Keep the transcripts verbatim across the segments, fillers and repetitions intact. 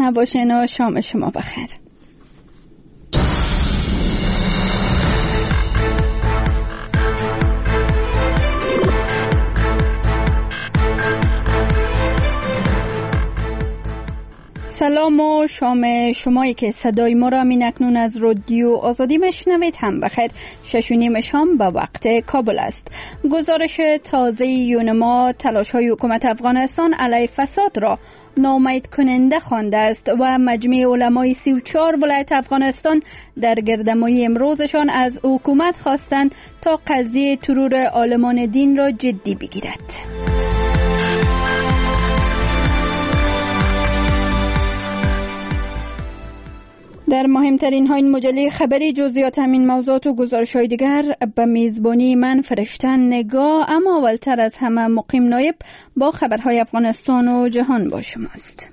باشین و شام شما بخیر. سلام و شام شمایی که صدای ما را همین اکنون از رادیو آزادی میشنوید هم بخیر. شش و نیم شام به وقت کابل است. گزارش تازه یونما تلاش های حکومت افغانستان علیه فساد را ناامید کننده خوانده است و مجمع علمای سی و چهار ولایت افغانستان در گردهمایی امروزشان از حکومت خواستند تا قضیه ترور عالمان دین را جدی بگیرد. در مهمترین های این مجله خبری جزئیات همین موضوعات و گزارش های دیگر به میزبانی من فرشتن نگاه. اما اولتر از همه مقیم نایب با خبرهای افغانستان و جهان با شماست.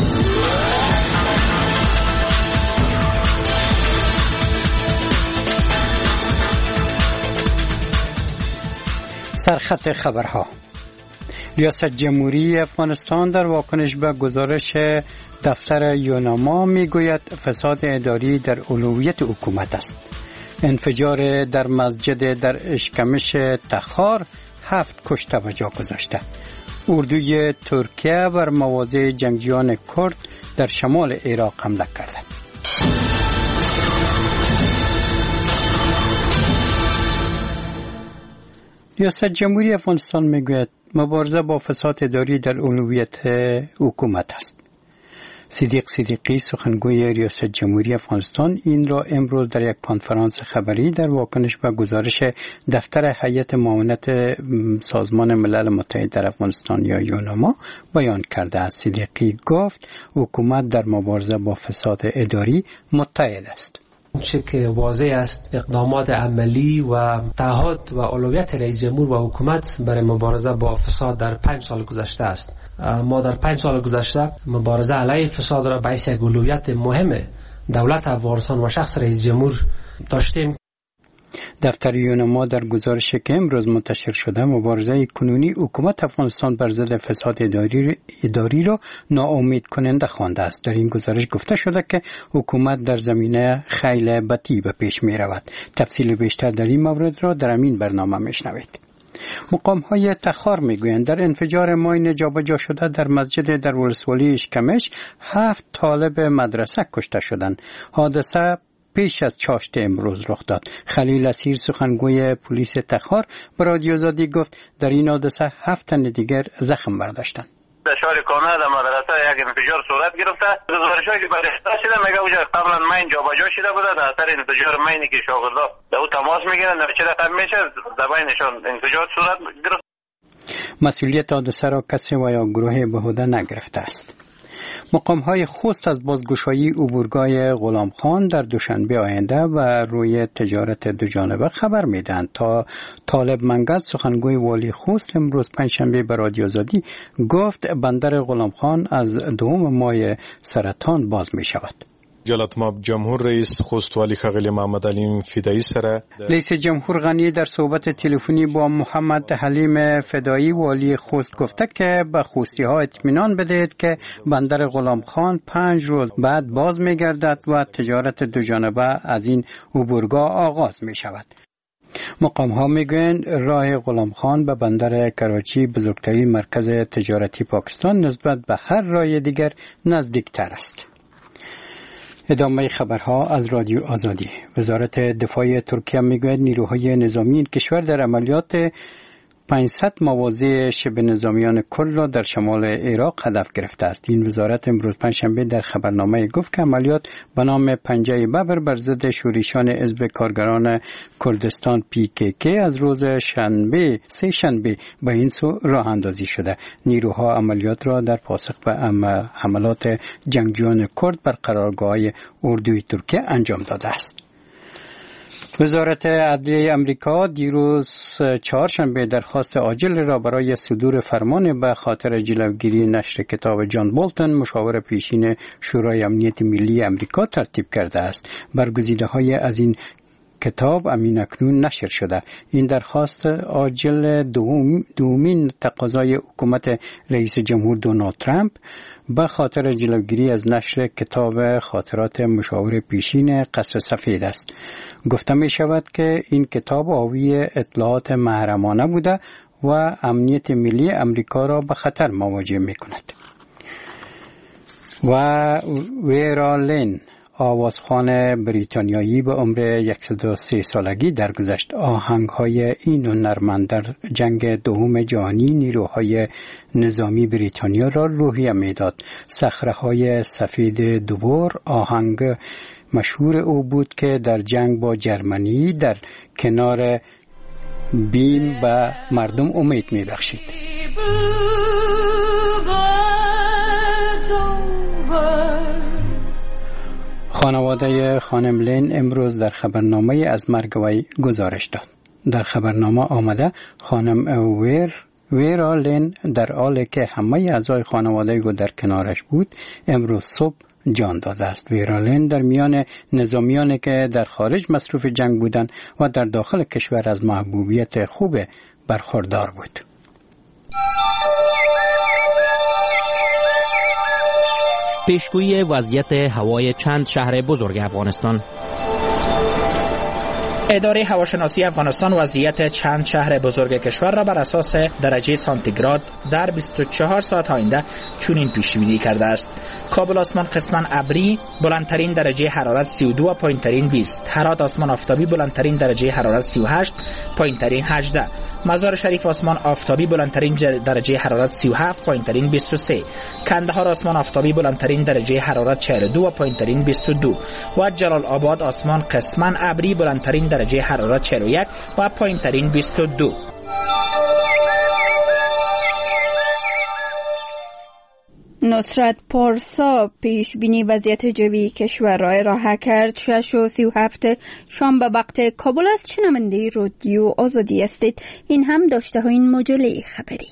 سرخط خبرها. ریاست جمهوری افغانستان در واکنش به گزارش دفتر یونما میگوید فساد اداری در اولویت حکومت است. انفجار در مسجد در اشکمش تخار هفت کشته به جا گذاشته. اردوی ترکیه بر مواضع جنگجویان کرد در شمال عراق حمله کرده. ریاست جمهوری افغانستان میگوید مبارزه با فساد اداری در اولویت حکومت است. صدیق صدیقی سخنگوی ریاست جمهوری افغانستان این را امروز در یک کنفرانس خبری در واکنش به گزارش دفتر هیئت معاونت سازمان ملل متحد در افغانستان یا یونما بیان کرده است. صدیقی گفت حکومت در مبارزه با فساد اداری متحد است. چه که واضح است اقدامات عملی و تعهد و اولویت رئیس جمهور و حکومت برای مبارزه با فساد در پنج سال گذشته است. ما در پنج سال گذشته مبارزه علیه فساد را به حیث یک اولویت مهم دولت افغانستان و شخص رئیس جمهور داشتیم. دفتر یونما در گزارشی که امروز منتشر شده مبارزه کنونی حکومت افغانستان بر ضد فساد اداری اداری را ناامید کننده خوانده است. در این گزارش گفته شده که حکومت در زمینه خیلی بطی به پیش می رود. تفصیل بیشتر در این مورد را در این برنامه می شنوید. مقام های تخار می گویند در انفجار ماین جابجا شده در مسجد در ولسوالی اشکمش هفت طالب مدرسه کشته شدند. حادثه پیش از چاشت امروز رخ داد. خلیل اسیر سخنگوی پلیس تخار به رادیو آزادی گفت در این حادثه هفت تن دیگر زخم برداشتند. در شهر کانه در مدرسه یک انفجار صورت گرفته. گزارش‌هایی که بررسی شده میگه اونجا قبلا ماین جابجا شده بوده. در اثر انفجار ماینی که شاگردا به او تماس میگیرن در چه رقم میشه در بینشان انفجار صورت گرفت. مسئولیت حادثه را کسی و یا گروه بهوده نگرفته است. مقام‌های خوست از بازگشایی عبورگاه غلام خان در دوشنبه آینده و روی تجارت دوجانبه خبر میدهند. تا طالب منگل سخنگوی والی خوست امروز پنجشنبه به رادیو آزادی گفت بندر غلام خان از دوم ماه سرطان باز می شود. جلالتمآب جمهور رئیس خوست والی ښاغلی محمد علیم فدایی سره رئیس جمهور غنی در صحبت تلفنی با محمد حلیم فدایی والی خوست گفته که به خوستی ها اطمینان بدهید که بندر غلام خان پنج روز بعد باز می گردد و تجارت دوجانبه از این عبورگاه آغاز می شود. مقام ها می گویند راه غلام خان به بندر کراچی بزرگترین مرکز تجارتی پاکستان نسبت به هر راه دیگر نزدیکتر است. ادامه خبرها از رادیو آزادی. وزارت دفاع ترکیه میگوید نیروهای نظامی این کشور در عملیات پانصد مواضع شبه نظامیان کرد را در شمال عراق هدف گرفته است. این وزارت امروز پنجشنبه در خبرنامه گفت که عملیات به نام پنجه ببر بر ضد شورشیان حزب کارگران کردستان پی کی کی از روز شنبه سه شنبه به این سو راه اندازی شده. نیروها عملیات را در پاسخ به حملات جنگجویان کرد بر قرارگاه‌های اردوی ترکیه انجام داده است. وزارت عدلیه امریکا دیروز چهارشنبه درخواست عاجل را برای صدور فرمان به خاطر جلوگیری نشر کتاب جان بولتن مشاور پیشین شورای امنیت ملی امریکا ترتیب کرده است. برگزیده‌های از این کتاب امین اکنون نشر شده. این درخواست عاجل دوم دومین تقاضای حکومت رئیس جمهور دونالد ترامپ به خاطر جلوگیری از نشر کتاب خاطرات مشاور پیشین قصر سفید است. گفته می شود که این کتاب حاوی اطلاعات محرمانه بوده و امنیت ملی امریکا را به خطر مواجه می کند. و ویرا لین، آوازخوان بریتانیایی به عمر صد و سه سالگی درگذشت، آهنگ‌های این هنرمند در جنگ دوم جهانی نیروهای نظامی بریتانیا را روحیه می‌داد. صخره‌های سفید دوبور آهنگ مشهور او بود که در جنگ با جرمنی در کنار بیم به مردم امید می‌بخشید. خانواده خانم لین امروز در خبرنامه از مرگ وی گزارش داد. در خبرنامه آمده خانم ویر ویرا لین در حالی که همه اعضای خانواده او در کنارش بود امروز صبح جان داده است. ویرا لین در میان نظامیانی که در خارج مصروف جنگ بودند و در داخل کشور از محبوبیت خوب برخوردار بود. پیشگویی وضعیت هوای چند شهر بزرگ افغانستان. اداره هواشناسی افغانستان وضعیت چند شهر بزرگ کشور را بر اساس درجه سانتیگراد در بیست و چهار ساعت آینده چنین پیش بینی کرده است: کابل آسمان قسما ابری، بلندترین درجه حرارت سی و دو و پایینترین بیست. هرات آسمان آفتابی، بلندترین درجه حرارت سی و هشت، پایینترین هجده. مزار شریف آسمان آفتابی، بلندترین درجه حرارت سی و هفت، پایینترین بیست و سه. کندهار آسمان آفتابی، بلندترین درجه حرارت چهل و دو و پایینترین بیست و دو. و جلال آباد آسمان قسما ابری، بلندترین درجه حرارت چهل و یک و پایینترین بیست و دو. نصرت پارسا پیش بینی وضعیت جوی کشور را ارائه کرد. شش و سی و هفت شام به وقت کابل است. شنونده رادیو آزادی هستید. این هم داشته ها این مجله خبری.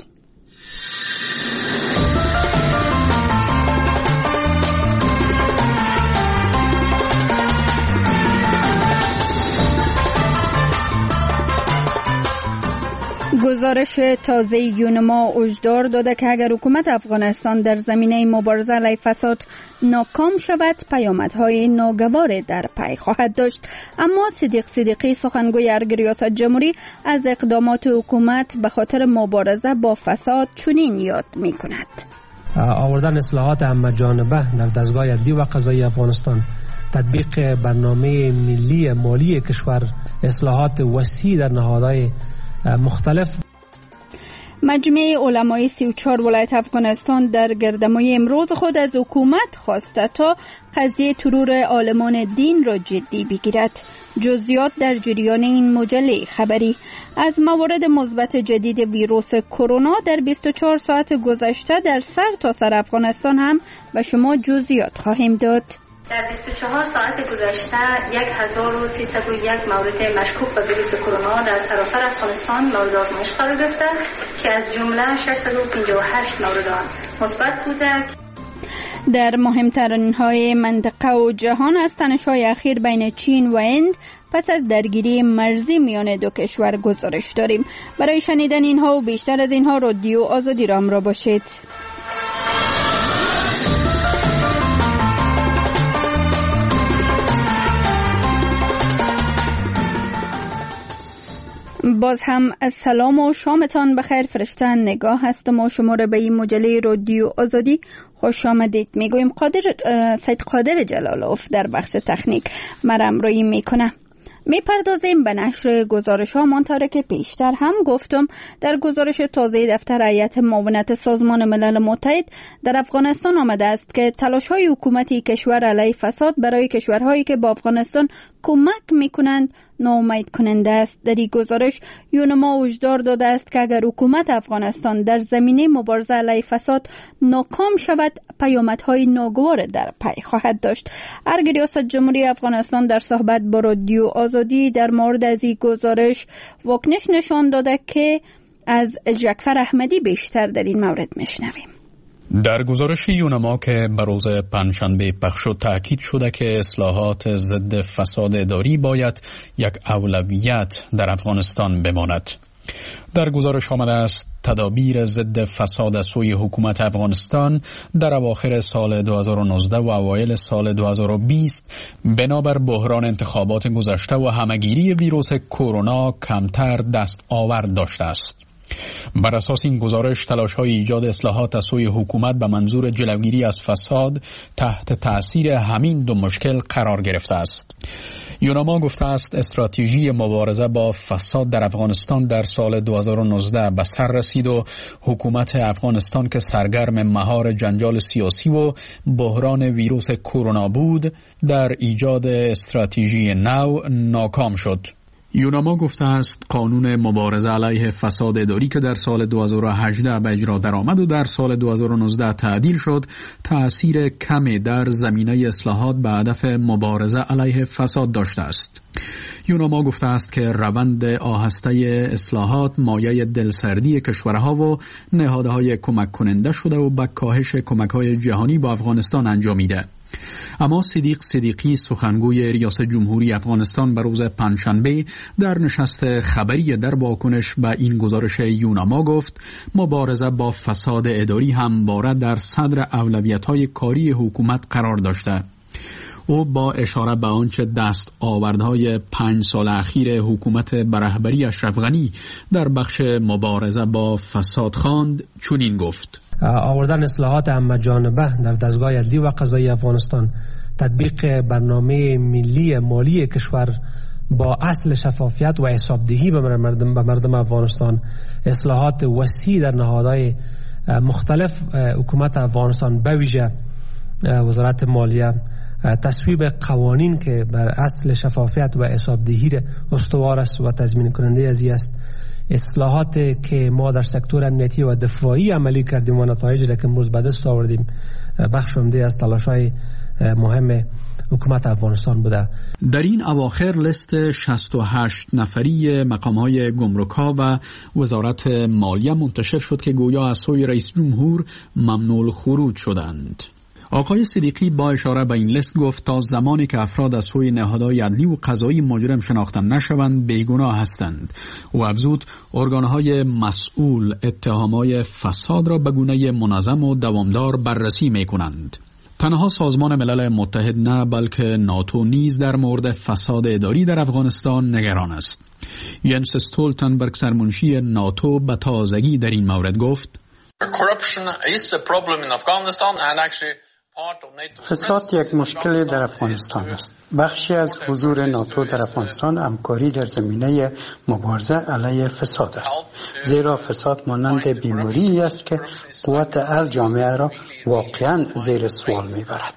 گزارش تازه یونما هشدار داده که اگر حکومت افغانستان در زمینه مبارزه علیه فساد ناکام شود پیامدهای ناگوار در پی خواهد داشت. اما صدیق صدیقی سخنگوی ارگ ریاست جمهوری از اقدامات حکومت به خاطر مبارزه با فساد چنین یاد می کند: آوردن اصلاحات همه جانبه در دستگاه عدلی و قضایی افغانستان، تطبیق برنامه ملی مالی کشور، اصلاحات وسیع در نهادهای مختلف. مجمع علمای سی و چهار ولایت افغانستان در گردمای امروز خود از حکومت خواسته تا قضیه ترور عالمان دین را جدی بگیرد. جزئیات در جریان این مجله خبری. از موارد مثبت جدید ویروس کرونا در بیست و چهار ساعت گذشته در سر تا سر افغانستان هم به شما جزئیات خواهیم داد. در بیست و چهار ساعت گذشته هزار و سیصد و یک مورد مشکوک به ویروس کرونا در سراسر افغانستان مورد آزمایش قرار گرفته که از جمله ششصد و پنجاه و هشت مورد آن مثبت بوده. در مهمترین های منطقه و جهان از تنش‌های اخیر بین چین و هند پس از درگیری مرزی میان دو کشور گزارش داریم. برای شنیدن اینها و بیشتر از اینها رادیو آزادی را همراه باشید. باز هم سلام و شامتان بخیر. فرشته نگاه هستم و شما را به این مجله رادیو آزادی خوش آمدید میگویم. قادر سید قادر جلالوف در بخش تکنیک مرا همراهی میکنه. میپردازیم به نشر گزارش ها منطوری که پیشتر هم گفتم. در گزارش تازه دفتر هیئت معاونت سازمان ملل متحد در افغانستان آمده است که تلاش های حکومتی کشور علیه فساد برای کشورهایی که با افغانستان کمک میکنند ناامید کننده است. در این گزارش یونما هشدار داده است که اگر حکومت افغانستان در زمینه مبارزه علیه فساد ناکام شود پیامدهای ناگوار در پی خواهد داشت. ارگ ریاست جمهوری افغانستان در صحبت با رادیو آزادی در مورد از این گزارش واکنش نشان داده که از جعفر احمدی بیشتر در این مورد میشنویم. در گزارش یونما که به روز پنجشنبه پخش شد تاکید شده که اصلاحات ضد فساد اداری باید یک اولویت در افغانستان بماند. در گزارش آمده است تدابیر ضد فساد از سوی حکومت افغانستان در اواخر سال دو هزار و نوزده و اوایل سال دو هزار و بیست بنابر بحران انتخابات گذشته و همهگیری ویروس کرونا کمتر دست آورد داشته است. بر اساس این گزارش تلاش‌های ایجاد اصلاحات از سوی حکومت به منظور جلوگیری از فساد تحت تأثیر همین دو مشکل قرار گرفته است. یوناما گفته است استراتژی مبارزه با فساد در افغانستان در سال دو هزار و نوزده به سر رسید و حکومت افغانستان که سرگرم مهار جنجال سیاسی و بحران ویروس کرونا بود در ایجاد استراتژی نو ناکام شد. یوناما گفته است قانون مبارزه علیه فساد اداری که در سال دو هزار و هجده به اجرا درآمد و در سال دو هزار و نوزده تعدیل شد تأثیر کمی در زمینه اصلاحات به هدف مبارزه علیه فساد داشته است. یوناما گفته است که روند آهسته اصلاحات مایه دلسردی کشورها و نهادهای کمک کننده شده و به کاهش کمک‌های جهانی با افغانستان انجامیده. اما صدیق صدیقی سخنگوی ریاست جمهوری افغانستان به روز پنجشنبه در نشست خبری در واکنش به این گزارش یوناما گفت مبارزه با فساد اداری همواره در صدر اولویت‌های کاری حکومت قرار داشته. او با اشاره به آنچه دست آوردهای پنج سال اخیر حکومت به رهبری اشرف غنی در بخش مبارزه با فساد خواند چنین گفت: آوردن اصلاحات همه‌جانبه در دستگاه عدلی و قضایی افغانستان، تطبیق برنامه ملی مالی کشور با اصل شفافیت و حسابدهی به مردم به مردم افغانستان، اصلاحات وسیع در نهادهای مختلف حکومت افغانستان به ویژه وزارت مالیه، تصویب قوانین که بر اصل شفافیت و حسابدهی استوار است و تضمین کننده ازی است، اصلاحات که ما در سکتور امنیتی و دفاعی عملی کردیم و نتایج را که امروز به دست آوردیم بخش عمده از تلاش‌های مهم حکومت افغانستان بوده. در این اواخر لیست شصت و هشت نفری مقام‌های گمرک‌ها و وزارت مالیه منتشر شد که گویا از سوی رئیس جمهور ممنوع خروج شدند. آقای صدیقی با اشاره به این لیست گفت تا زمانی که افراد از سوی نهادهای عدلی و قضایی مجرم شناخته نشوند بیگناه هستند. و افزود ارگانهای مسئول اتهامات فساد را به گونه منظم و دوامدار بررسی می‌کنند. تنها سازمان ملل متحد نه بلکه ناتو نیز در مورد فساد اداری در افغانستان نگران است. ینس استولتنبرگ سرمنشی ناتو به تازگی در این مورد گفت: فساد یک مشکل در افغانستان است. بخشی از حضور ناتو در افغانستان همکاری در زمینه مبارزه علیه فساد است، زیرا فساد مانند بیماری است که قوت از جامعه را واقعا زیر سوال میبرد.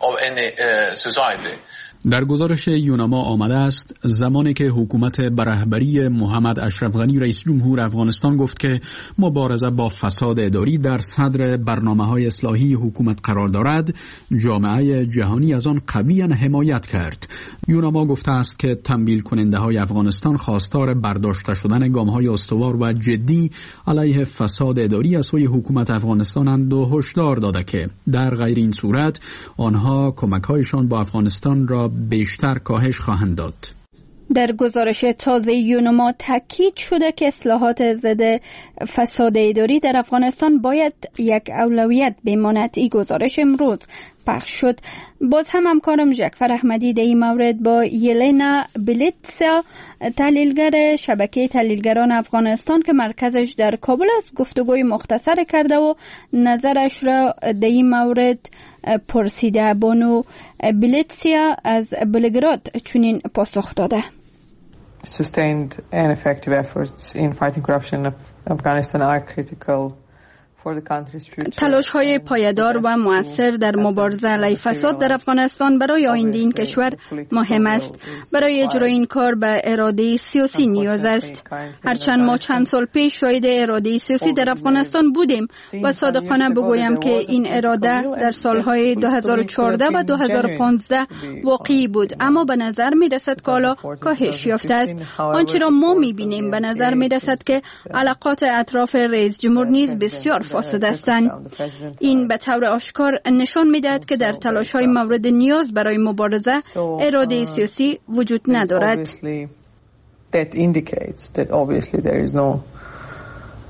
در گزارش یوناما آمده است زمانی که حکومت به رهبری محمد اشرف غنی رئیس جمهور افغانستان گفت که مبارزه با فساد اداری در صدر برنامه‌های اصلاحی حکومت قرار دارد، جامعه جهانی از آن قویاً حمایت کرد. یوناما گفته است که تمویل کننده‌های افغانستان خواستار برداشته شدن گام‌های استوار و جدی علیه فساد اداری از سوی حکومت افغانستانند و هشدار داده که در غیر این صورت آنها کمک‌هایشان با افغانستان را بیشتر کاهش خواهند داد. در گزارش تازه یوناما تاکید شده که اصلاحات ضد فساد اداری در افغانستان باید یک اولویت بماند. این گزارش امروز پخش شد. باز هم همکارم جعفر احمدی در این مورد با یلنا بلیتسیا، تحلیلگر شبکه تحلیلگران افغانستان که مرکزش در کابل است، گفتگوی مختصر کرده و نظرش را در این مورد پرسیده. بانو بلیتسیا از بلگراد چنین پاسخ داده: Sustained and effective efforts in fighting corruption in Afghanistan are critical. تلاش‌های پایدار و مؤثر در مبارزه علیه فساد در افغانستان برای آینده این کشور مهم است. برای اجرای این کار به اراده سیاسی نیاز است. هرچند ما چند سال پیش شاهد اراده سیاسی در افغانستان بودیم و صادقانه بگویم که این اراده در سالهای دو هزار و چهارده و دو هزار و پانزده واقعی بود، اما به نظر می رسد که حالا کاهش یافته است. آنچه را ما می بینیم به نظر می رسد که علاقات اطراف رئیس جمهور نیز بسیار فاسد هستند. این به طور آشکار نشان می‌دهد که در تلاش‌های مورد نیاز برای مبارزه اراده سیاسی وجود ندارد. That indicates that obviously there is no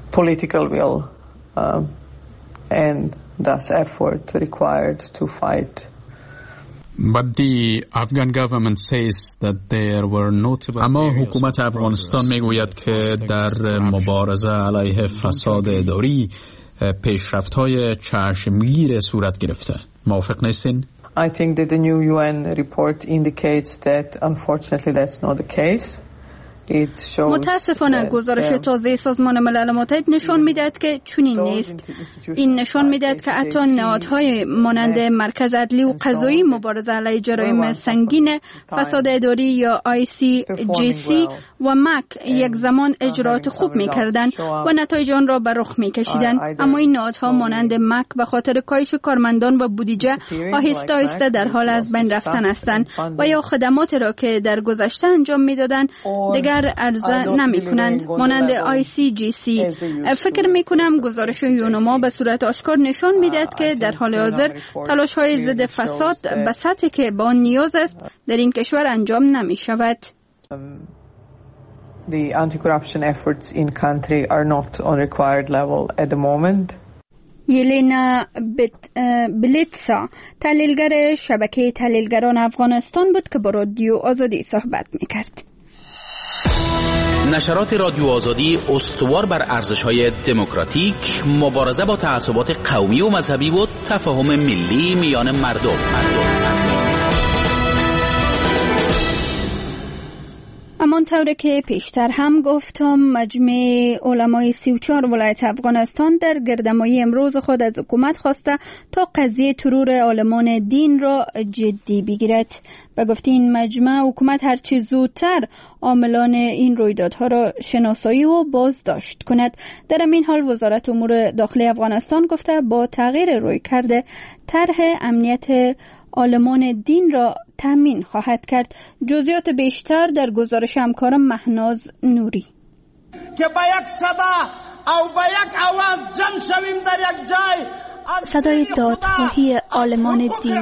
political will um, and thus effort required to fight. But the Afghan government says that there were notable. اما حکومت افغانستان میگوید که در مبارزه علیه فساد اداری پیشرفت‌های چشمگیر صورت گرفته. موافق نیستین؟ I think that the new U N report indicates that unfortunately that's not the case. متاسفانه گزارش تازه سازمان ملل متحد نشان می‌دهد که چنین نیست. این نشان می‌دهد که حتی نهادهای مانند مرکز عدلی و قضایی مبارزه علیه جرایم سنگین، فساد اداری یا آی سی جی سی و مک یک زمان اجرات خوب می‌کردند و نتایج آن را به رخ می‌کشیدند، اما این نهادها مانند مک به خاطر کاهش کارمندان و بودجه آهسته آهسته در حال از بین رفتن هستند و یا خدماتی را که در گذشته انجام می‌دادند دیگر عرضه نمی کنند، مانند آی سی جی سی. فکر می کنم گزارش یونما به صورت آشکار نشان می دهد که در حال حاضر تلاش های ضد فساد به سطحی که با نیاز است در این کشور انجام نمی شود. The anti-corruption efforts in country are not on required level at the moment. یلینا بلیتسا تحلیلگر شبکه تحلیلگران افغانستان بود که با رادیو آزادی صحبت می کرد. نشرات رادیو آزادی استوار بر ارزش‌های دموکراتیک، مبارزه با تعصبات قومی و مذهبی و تفاهم ملی میان مردم. همانطور که پیشتر هم گفتم، مجمع علمای سی و چهار ولایت افغانستان در گردهمایی امروز خود از حکومت خواسته تا قضیه ترور عالمان دین را جدی بگیرد. به گفته این مجمع، حکومت هرچی زودتر عاملان این رویدادها را شناسایی و بازداشت کند. در این حال وزارت امور داخلی افغانستان گفته با تغییر رویکرد طرح امنیت عالمان دین را تامین خواهد کرد. جزئیات بیشتر در گزارش همکارم مهناز نوری. که با یک صدا او با یک آواز جمع شویم در یک جای، صدای دادخواهی عالمان دین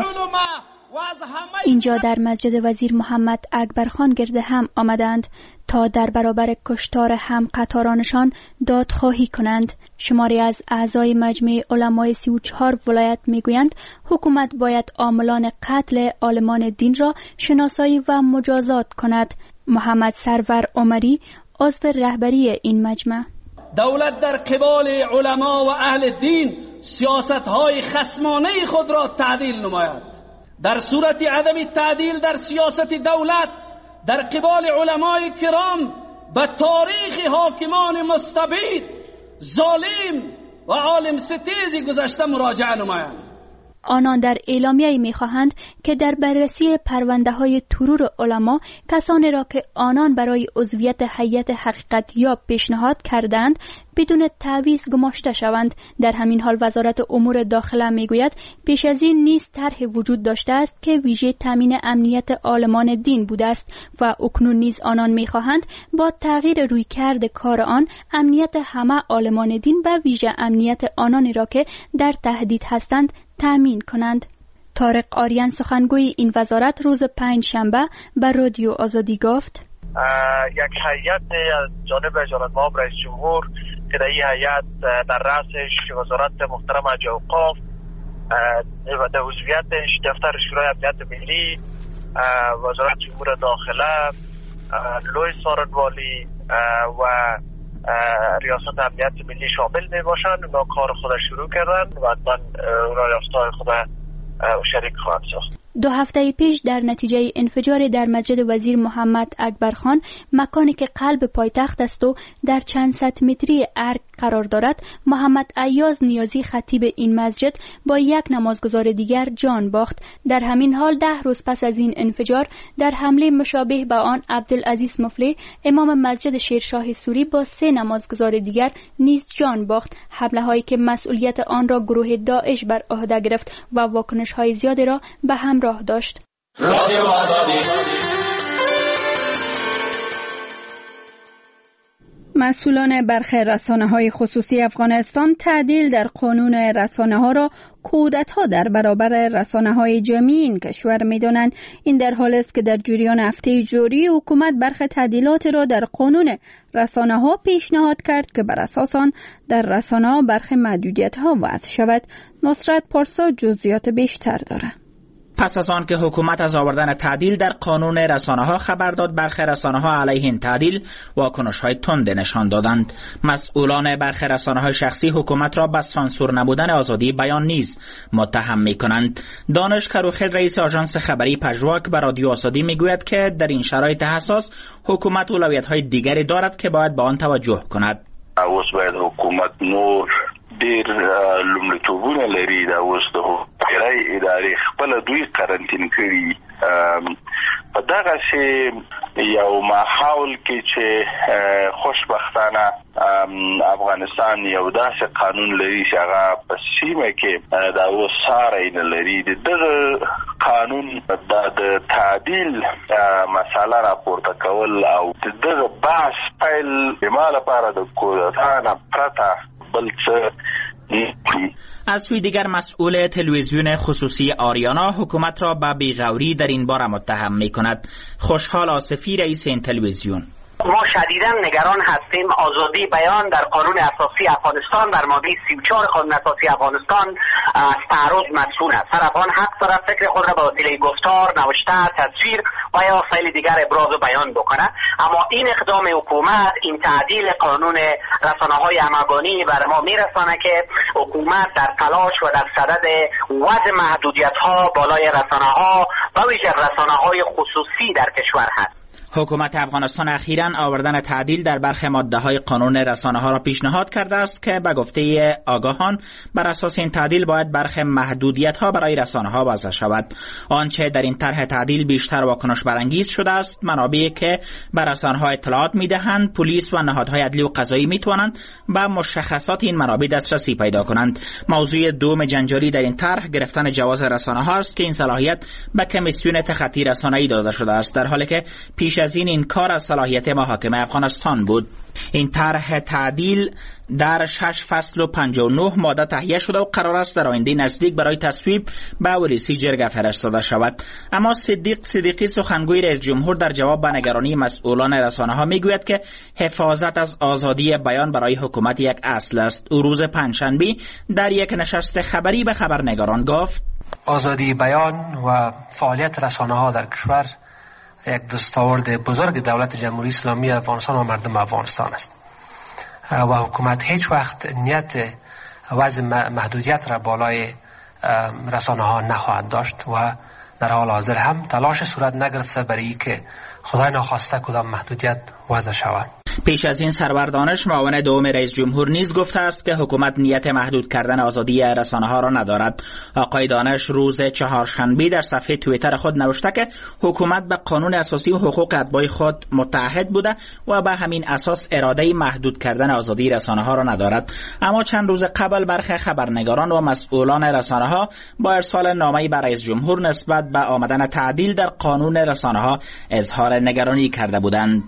اینجا در مسجد وزیر محمد اکبرخان گرد هم آمدند تا در برابر کشتار هم قطارانشان دادخواهی کنند. شماری از اعضای مجمع علمای سی و چهار ولایت میگویند حکومت باید عاملان قتل عالمان دین را شناسایی و مجازات کند. محمد سرور عمری عضو رهبری این مجمع: دولت در قبال علما و اهل دین سیاست‌های خصمانه خود را تعدیل نماید. در صورت عدم تعدیل در سیاست دولت در قبال علمای کرام به تاریخ حاکمان مستبد، ظالم و عالم ستیزی گذشته مراجعه نمایند. آنان در اعلامیه‌ای می‌خواهند که در بررسی پرونده‌های ترور علما کسانی را که آنان برای عضویت هیئت حقیقت‌یاب پیشنهاد کردند بدون تعویض گماشته شوند. در همین حال وزارت امور داخله میگوید پیش از این نیز طرح وجود داشته است که ویژه تامین امنیت عالمان دین بوده است و اکنون نیز آنان میخواهند با تغییر رویکرد کار آن امنیت همه عالمان دین و ویژه امنیت آنانی را که در تهدید هستند تامین کنند. طارق آریان سخنگوی این وزارت روز پنج شنبه به رادیو آزادی گفت: یک هیئت از جانب جناب رئیس جمهور که در این هیئت در رأسش وزارت محترم حاج اوقاف و در عضویتش دفتر شورای امنیت ملی، وزارت امور داخله، لوی سارنوالی و ریاست امنیت ملی شامل می باشند. اونا کار خود شروع کردن و من اونا یافته‌های خود شریک خواهم ساخت. دو هفته پیش در نتیجه انفجار در مسجد وزیر محمد اکبرخان، مکانی که قلب پایتخت است و در چند صد متری ارگ قرار دارد، محمد ایاز نیازی خطیب این مسجد با یک نمازگزار دیگر جان باخت. در همین حال ده روز پس از این انفجار در حمله مشابه به آن عبدالعزیز مفلی امام مسجد شیرشاه سوری با سه نمازگزار دیگر نیز جان باخت. حمله هایی که مسئولیت آن را گروه داعش بر عهده گرفت و واکنش های زیادی را به همراه داشت. رادیو آزادی. مسئولان برخی رسانه‌های خصوصی افغانستان تعدیل در قانون رسانه‌ها را کودتا در برابر رسانه‌های جمعی این کشور می‌دانند. این در حالی است که در جریان هفته جاری حکومت برخی تعدیلات را در قانون رسانه‌ها پیشنهاد کرد که بر اساس آن در رسانه‌ها برخی محدودیت‌ها وضع شود. نصرت پارسا جزئیات بیشتر دارد. پس از آن که حکومت از آوردن تعدیل در قانون رسانه‌ها خبر داد، برخی رسانه‌ها علیه این تعدیل واکنش‌های تند نشان دادند. مسئولان برخی رسانه‌های شخصی حکومت را به سانسور نبودن آزادی بیان نیز متهم می‌کنند. دانش کروخیل رئیس آژانس خبری پژواک به رادیو آزادی می‌گوید که در این شرایط حساس حکومت اولویت‌های دیگری دارد که باید به آن توجه کند. اوس باید حکومت نور ډیر لومړیتوبونه لري دا اوس د هغې ادارې خپل دوی قرنطین کړي په دغه شی یو ماحول کې چې خوشبختانه افغانستان یو داسې قانون لري چې هغه په سیمه کې دا اوس ساری نه لري. دغه قانون د تعدیل مساله راپورته کول او دغه بحث پیل ما لپاره د کودتا نه پرته بل څه. از سوی دیگر مسئول تلویزیون خصوصی آریانا حکومت را به بیغوری در این باره متهم می کند. خوشحال آصفی رئیس این تلویزیون: ما شدیداً نگران هستیم. آزادی بیان در قانون اساسی افغانستان در ماده سی و چهار قانون اساسی افغانستان از تعرض مسئول است. هر افغان حق دارد فکر خود را به وسیله گفتار، نوشته، تصویر و یا وسایل دیگر ابراز و بیان بکنه. اما این اقدام حکومت، این تعدیل قانون رسانه‌های همگانی بر ما میرسانه که حکومت در تلاش و در صدد وضع محدودیت‌ها بالای رسانه‌ها و ویژه رسانه‌های خصوصی در کشور هست. حکومت افغانستان اخیراً آوردن تعدیل در برخی ماده‌های قانون رسانه‌ها را پیشنهاد کرده است که به گفته آگاهان بر اساس این تعدیل باید برخی محدودیت‌ها برای رسانه‌ها وضع شود. آنچه در این طرح تعدیل بیشتر واکنش برانگیز شده است، منابعی که بر رسانه‌ها اطلاعات می‌دهند، پلیس و نهادهای عدلی و قضایی می‌توانند به مشخصات این منابع دسترسی پیدا کنند. موضوع دوم جنجالی در این طرح گرفتن جواز رسانه‌ها است که این صلاحیت به کمیسیون تخطی رسانه‌ای داده شده است، در حالی که پیش از این این کار از صلاحیت محاکم افغانستان بود. این طرح تعدیل در شش فصل و پنجاه و نه ماده تهیه شده و قرار است در آینده نزدیک برای تصویب به ولسی جرگه فرستاده شود. اما صدیق صدیقی سخنگوی رئیس جمهور در جواب به نگرانی مسئولان رسانه‌ها میگوید که حفاظت از آزادی بیان برای حکومت یک اصل است. او روز پنجشنبه در یک نشست خبری به خبرنگاران گفت: آزادی بیان و فعالیت رسانه‌ها در کشور یک دستاورد بزرگ دولت جمهوری اسلامی افغانستان و مردم افغانستان است و حکومت هیچ وقت نیت وضع محدودیت را بالای رسانه ها نخواهد داشت و در حال حاضر هم تلاش صورت نگرفته برای که خدای ناخواسته کدام محدودیت وضع شود. پیش از این سرور دانش معاون دوم رئیس جمهور نیز گفته است که حکومت نیت محدود کردن آزادی رسانه‌ها را ندارد. آقای دانش روز چهارشنبه در صفحه توییتر خود نوشته که حکومت به قانون اساسی و حقوق اتباع خود متعهد بوده و به همین اساس اراده محدود کردن آزادی رسانه‌ها را ندارد. اما چند روز قبل برخی خبرنگاران و مسئولان رسانه‌ها با ارسال نامه‌ای به رئیس جمهور نسبت به آمدن تعدیل در قانون رسانه‌ها اظهار نگرانی کرده بودند.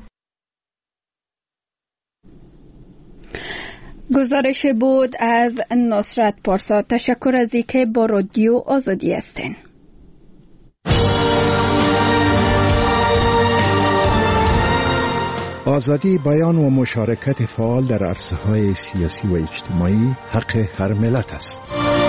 گزارش بود از نصرت پارسا. تشکر از اینکه با رادیو آزادی هستین. آزادی بیان و مشارکت فعال در عرصه‌های سیاسی و اجتماعی حق هر ملت است.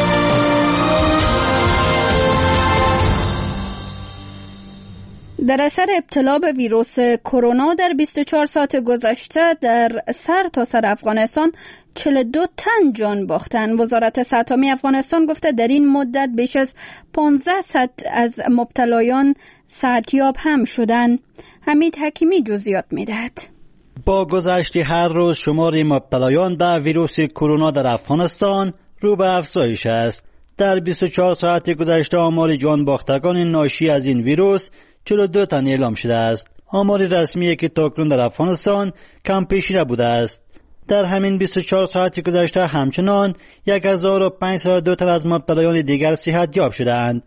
در اثر ابتلا به ویروس کرونا در بیست و چهار ساعت گذشته در سر تا سر افغانستان چهل و دو تن جان باختند. وزارت صحت عامه افغانستان گفته در این مدت بیش از پانصد از مبتلایان صحتیاب هم شدند. حمید حکیمی جزئیات می‌دهد. با گذشت هر روز شمار مبتلایان به ویروس کرونا در افغانستان رو به افزایش است. در بیست و چهار ساعت گذشته آمار جان باختگان ناشی از این ویروس چهل و دو تن اعلام شده است. آمار رسمی که تاکنون در افغانستان کم پیشی نبوده است. در همین بیست و چهار ساعت گذشته همچنان یک هزار و پانصد و دو تن از مبتلایان دیگر صحت یاب شدند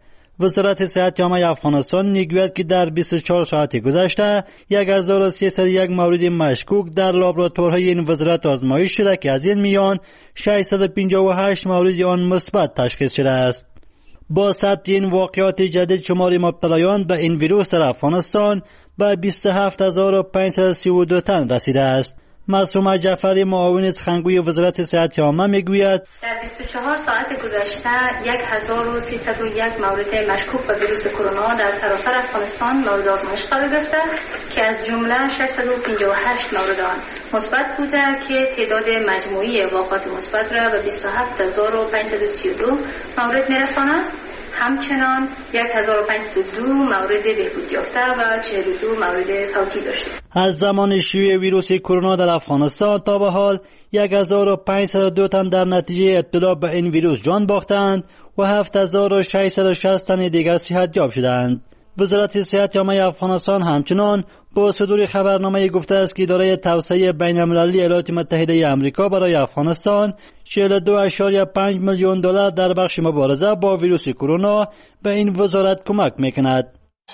وزارت صحت عامه افغانستان میگوید که در بیست و چهار ساعت گذشته یک هزار و سیصد و یک مورد مشکوک در لابراتوارهای این وزارت آزمایش شده که از این میان ششصد و پنجاه و هشت مورد آن مثبت تشخیص شده است. با ثبت این واقعات جدید شمار مبتلایان به این ویروس در افغانستان به بیست و هفت هزار و پانصد و سی و دو تن رسیده است. معصومه جعفری معاون سخنگوی وزارت صحت عامه میگوید در بیست و چهار ساعت گذشته یک هزار و سیصد و یک مورد مشکوک به ویروس کرونا در سراسر افغانستان مورد آزمایش قرار گرفته که از جمله ششصد و پنجاه و هشت مورد آن مثبت بوده که تعداد مجموعی واقعات مثبت را به بیست و هفت هزار و پانصد و سی و دو مورد میرساند. همچنان یک هزار و پانصد و دو مورد بهبود یافته و چهل و دو مورد فوتی داشته. از زمان شیوع ویروس کرونا در افغانستان تا به حال یک هزار و پانصد و دو تن در نتیجه ابتلا به این ویروس جان باختند و هفت هزار و ششصد و شصت تن دیگر صحتیاب شدند. وزارت صحت عامه افغانستان همچنان با صدور خبرنامه گفته است که اداره توسعه بین‌المللی ایالات متحده آمریکا برای افغانستان چهل و دو اشاریه پنج میلیون دلار در بخش مبارزه با ویروس کرونا به این وزارت کمک میکند.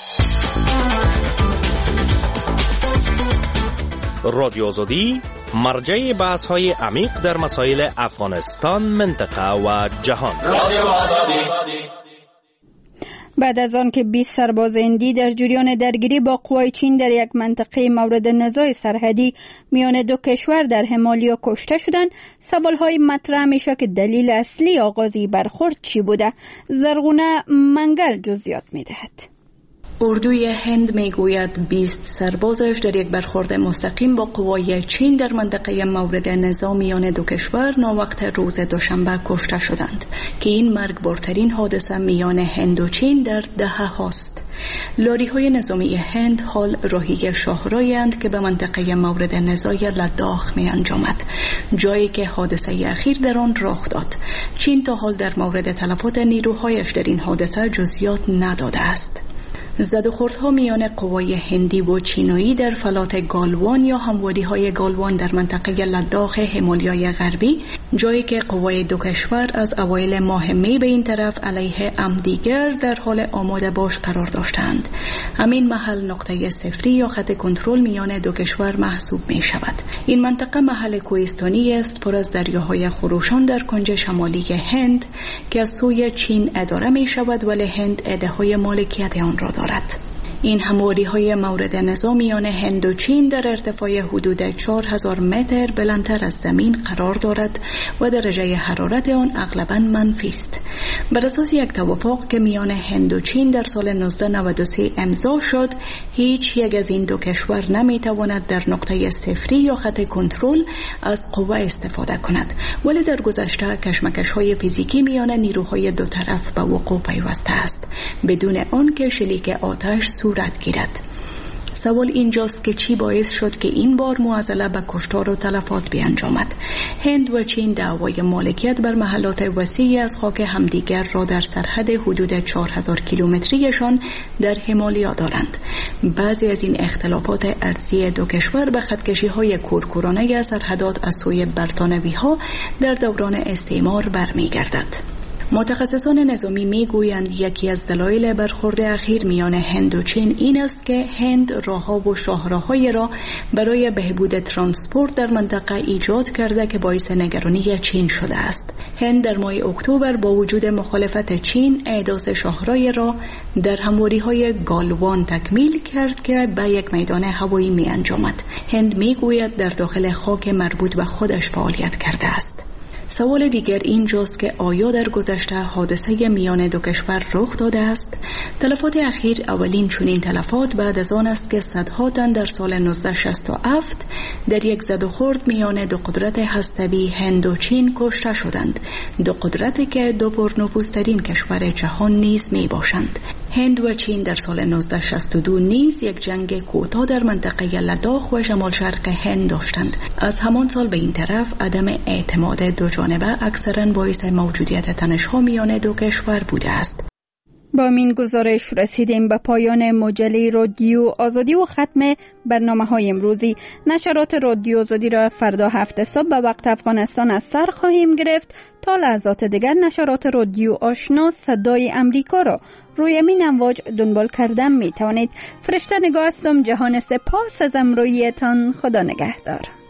رادیو آزادی مرجع بحث‌های عمیق در مسائل افغانستان، منطقه و جهان. رادیو آزادی. بعد از آن که بیست سرباز هندی در جریان درگیری با قوای چین در یک منطقه مورد نزاع سرحدی میان دو کشور در همالیا کشته شدند، سوال‌های مطرح میشه که دلیل اصلی آغازی برخورد چی بوده؟ زرغونه منگل جزئیات میدهد. اردوی هند میگوید بیست سربازش در یک برخورد مستقیم با قوای چین در منطقه مورد نزاع میان دو کشور ناوقت روز دوشنبه کشته شدند که این مرگبارترین حادثه میان هند و چین در دهه هاست. لاری های نظامی هند حال راهی شاهرایند که به منطقه مورد نزاع لداخ می انجامد، جایی که حادثه اخیر در آن رخ داد. چین تا حال در مورد تلفات نیروهایش در این حادثه جزئیات نداده است. زد و خوردها میان قوای هندی و چینایی در فلات گالوان یا همواری گالوان در منطقه لداخ همالیای غربی، جایی که قوای دو کشور از اوایل ماه می به این طرف علیه همدیگر در حال آماده باش قرار داشتند. همین محل نقطه صفری یا خط کنترل میان دو کشور محسوب می شود. این منطقه محل کوهستانی است پر از دریاهای خروشان در کنج شمالی هند که از سوی چین اداره می شود، ولی هند ادعای مالکیت آن را دارد. این همواری های مورد نزاع میان هند و چین در ارتفاع حدود چهار هزار متر بلندتر از زمین قرار دارد و درجه حرارت آن اغلباً منفی است. بر اساس یک توافق که میان هند و چین در سال نوزده نود و سه امضا شد، هیچ یک از این دو کشور نمیتواند در نقطه صفری یا خط کنترل از قوه استفاده کند، ولی در گذشته کشمکش های فیزیکی میان نیروهای دو طرف به وقوع پیوسته است بدون آن که شلیک آتش صورت گیرد. سوال اینجاست که چی باعث شد که این بار معضله به کشتار و تلفات بیانجامد. هند و چین دعوای مالکیت بر محلات وسیعی از خاک همدیگر را در سرحد حدود چهار هزار کیلومتریشان در همالیا دارند. بعضی از این اختلافات ارضی دو کشور به خطکشی‌های کورکورانه سرحدات از سوی برطانوی‌ها در دوران استعمار برمیگردد. متخصصان نظامی میگویند یکی از دلایل برخورد اخیر میان هند و چین این است که هند راهها و شاهراه‌های را برای بهبود ترانسپورت در منطقه ایجاد کرده که باعث نگرانی چین شده است. هند در ماه اکتبر با وجود مخالفت چین احداث شاهراه را در همواری‌های گالوان تکمیل کرد که به یک میدان هوایی می انجامد. هند میگوید در داخل خاک مربوط به خودش فعالیت کرده است. سوال دیگر اینجاست که آیا در گذشته حادثه میان دو کشور رخ داده است؟ تلفات اخیر اولین چنین تلفات بعد از آن است که صدها تن در سال نوزده شصت و هفت در یک زد و خورد میان دو قدرت هسته‌ای هند و چین کشته شدند. دو قدرتی که دو پرنفوذترین کشور جهان نیز می باشند. هند و چین در سال نوزده شصت و دو نیز یک جنگ کوتاه در منطقه لداخ و شمال شرق هند داشتند. از همان سال به این طرف عدم اعتماد دو جانبه اکثراً باعث موجودیت تنش‌ها میان دو کشور بوده است. با این گزارش رسیدیم به پایان مجله رادیو آزادی و ختم برنامه های امروزی. نشرات رادیو آزادی را فردا هفت صبح به وقت افغانستان از سر خواهیم گرفت. تا لحظات دیگر نشرات رادیو آشنا صدای امریکا را روی این امواج دنبال کردن می توانید. فرشته نگاه هستم. جهان سپاس از امرویتان. خدا نگهدار.